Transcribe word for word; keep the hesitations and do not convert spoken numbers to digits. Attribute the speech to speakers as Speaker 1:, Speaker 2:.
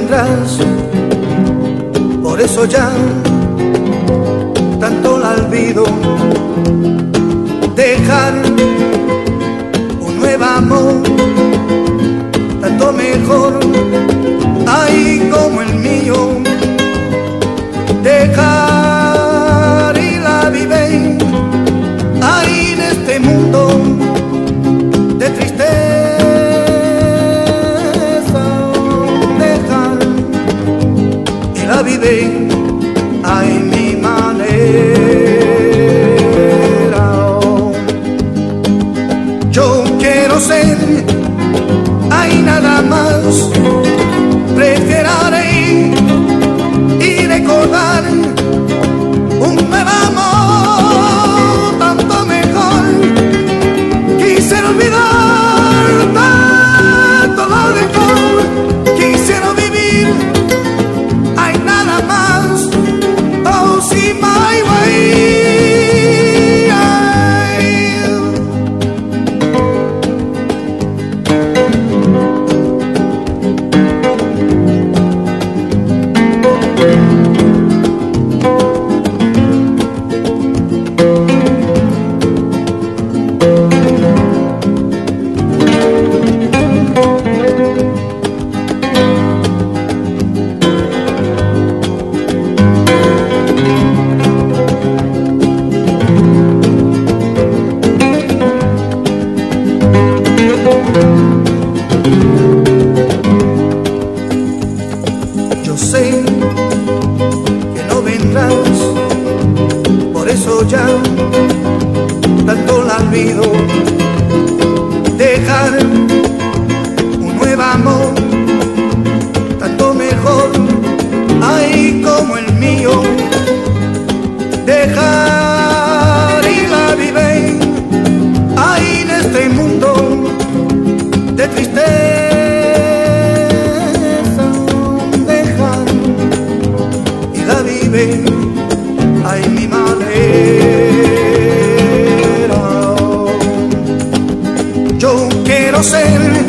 Speaker 1: vendrás, por eso ya tanto la olvido. Dejar un nuevo amor, tanto mejor, ay, como el mío. Dejar y la vive, ay, en este mundo de tristeza. Dejar y la vive, ay, mi manera. Yo quiero ser, ay, nada más, preferiré y recordar un nuevo amor, tanto mejor. Quisiera olvidar tanto lo dejó, quisiera vivir, hay nada más, oh, see my way. Yo sé que no vendrás, por eso ya tanto la olvido. Dejar un nuevo amor, tanto mejor, ay, como el mío. Dejar y la vive, ay, en este mundo de tristeza. Dejar y la vive, ay, mi manera. Yo quiero ser